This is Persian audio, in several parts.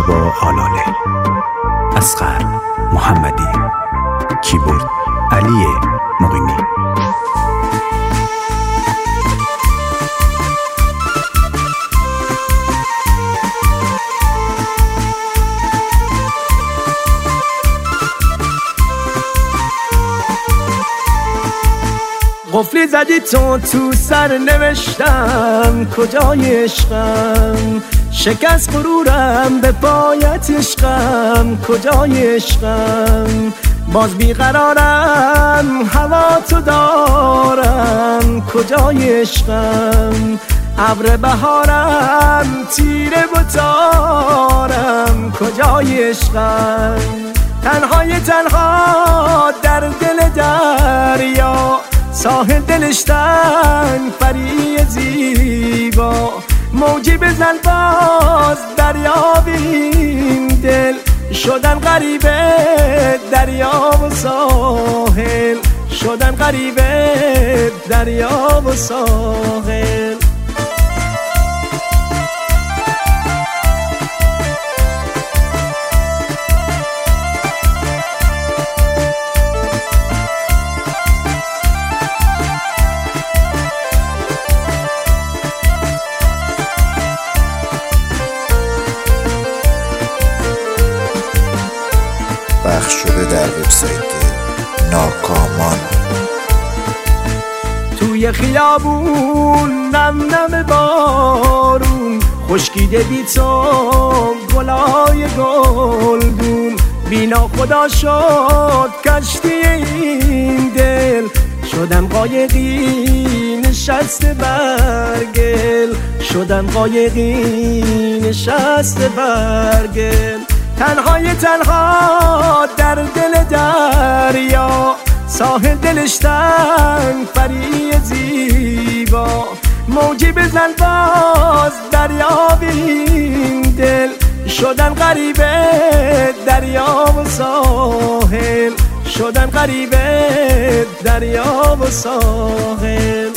با آلاله. اصغر محمدی. کیبورد علی مقیمی. قفلی زدی تو سر نوشتم کجای عشقم، شکست غرورم به پایت عشقم کجای عشقم، باز بیقرارم هوا تو دارم کجای عشقم، ابر بهارم تیره و تارم کجای عشقم، تنها در دل دریا، ساحل دلش تنگ پری زیبا، موجی بزن باز دریا بین دل، شدن غریبه دریا و ساحل، شدن غریبه دریا و ساحل. پخش شده در وبسایت ناکامان. توی خیابون نم نم بارون، خشکیده بی تو گلای گلگون، بینا خدا شد کشتی این دل، شدم قایقی نشسته برگل، شدم قایقی نشسته برگل، تنها در دل دریا، ساحل دلش تنگ پری زیبا، موجی بزن باز دریا بین دل، شدن غریبه دریا و ساحل، شدن غریبه دریا و ساحل.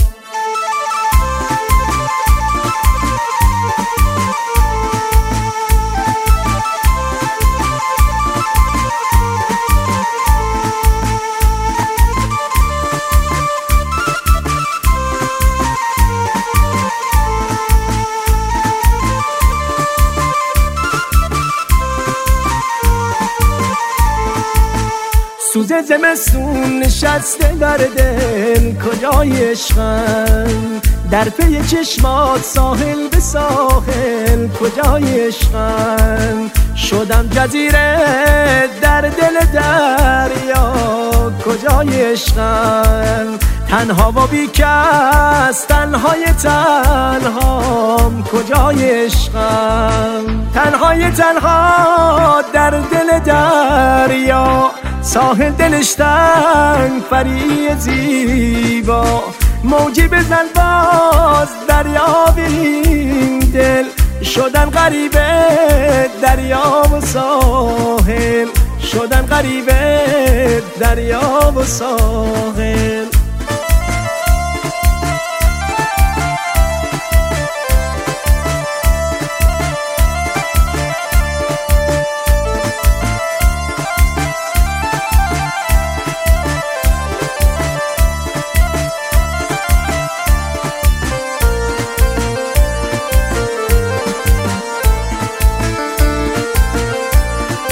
سوز زمستون نشسته در دل کجای عشقم، در پی چشمات ساحل به ساحل کجای عشقم، شدم جزیره در دل دریا کجای عشقم، تنها و بی کس تنهای تنهام کجای عشقم، تنها در دل دریا، ساحل دلش تنگ پری زیبا، موجی بزن باز دریا بین دل، شدن غریبه دریا و ساحل، شدن غریبه دریا و ساحل.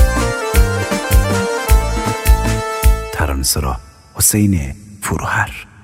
ترانه‌سرا حسین فروهر.